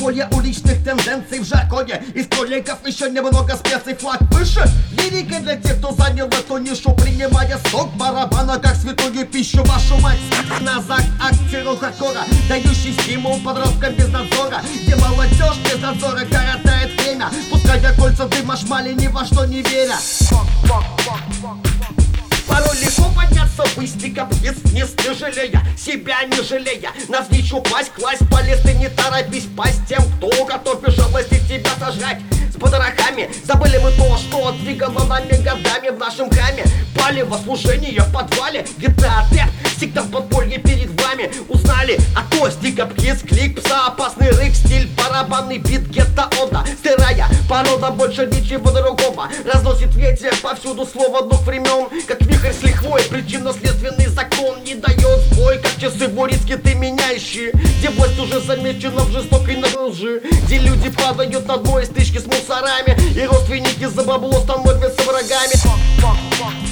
Монополия уличных тенденций в жаргоне. Из кроликов еще немного специй, флаг выше. Лирика для тех, кто занял эту нишу, принимая сок барабана как святую пищу. Вашу мать, назад актеру хардкора, дающий стимул подросткам без надзора, где молодежь без надзора коротает время, пуская кольца дыма шмали, ни во что не веря. Порой легко подняться быстренько вниз, не жалея себя, не жалея. Нас не чупать, класть полез, ты не торопись пасть тем, кто готов без жалости тебя сожрать. С подрохами забыли мы то, что двигало нами годами в нашем храме. Палево служение в подвале, GTA Dead, всегда в подполье перед вами. Узнали о тосте, капкиз, клик, пса, опасный рык, стиль, барабанный бит, гетто-онда. Сырая порода, больше ничего другого. Разносит ветер повсюду слово двух времен, как вихрь с лихвой. Причинно-следственный закон не дает сбой, как часы в урицке ты меняющие, где власть уже замечена в жестокой лжи, где люди падают на дно из стычки с мусорами, и родственники за бабло становятся врагами.